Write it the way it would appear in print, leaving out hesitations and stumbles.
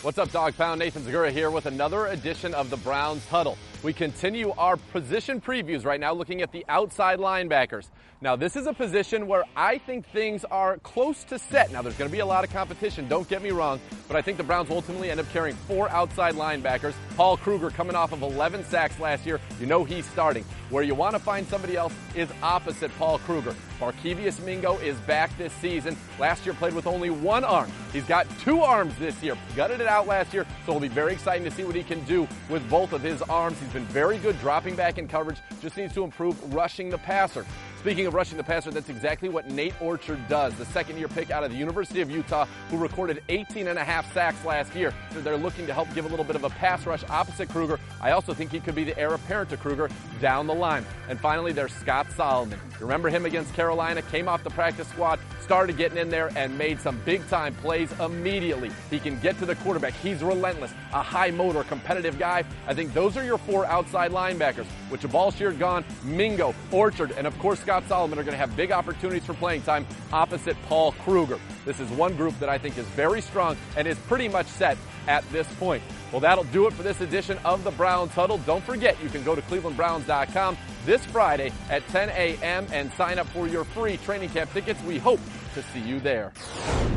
What's up, Dog Pound? Nathan Zegura here with another edition of the Browns Huddle. We continue our position previews right now looking at the outside linebackers. Now, this is a position where I think things are close to set. Now, there's going to be a lot of competition, don't get me wrong, but I think the Browns will ultimately end up carrying 4 outside linebackers. Paul Kruger coming off of 11 sacks last year. You know he's starting. Where you want to find somebody else is opposite Paul Kruger. Barkevious Mingo is back this season. Last year played with only 1 arm. He's got 2 arms this year. Gutted it out last year, so it'll be very exciting to see what he can do with both of his arms. He's been very good dropping back in coverage, just needs to improve rushing the passer. Speaking of rushing the passer, that's exactly what Nate Orchard does, the second-year pick out of the University of Utah, who recorded 18.5 sacks last year. So they're looking to help give a little bit of a pass rush opposite Kruger. I also think he could be the heir apparent to Kruger down the line. And finally, there's Scott Solomon. You remember him against Carolina, came off the practice squad, started getting in there, and made some big-time plays immediately. He can get to the quarterback. He's relentless, a high-motor, competitive guy. I think those are your 4 outside linebackers. With Jabal Sheard gone, Mingo, Orchard, and of course Scott Solomon are going to have big opportunities for playing time opposite Paul Kruger. This is one group that I think is very strong and is pretty much set at this point. Well, that'll do it for this edition of the Browns Huddle. Don't forget, you can go to clevelandbrowns.com this Friday at 10 a.m. and sign up for your free training camp tickets. We hope to see you there.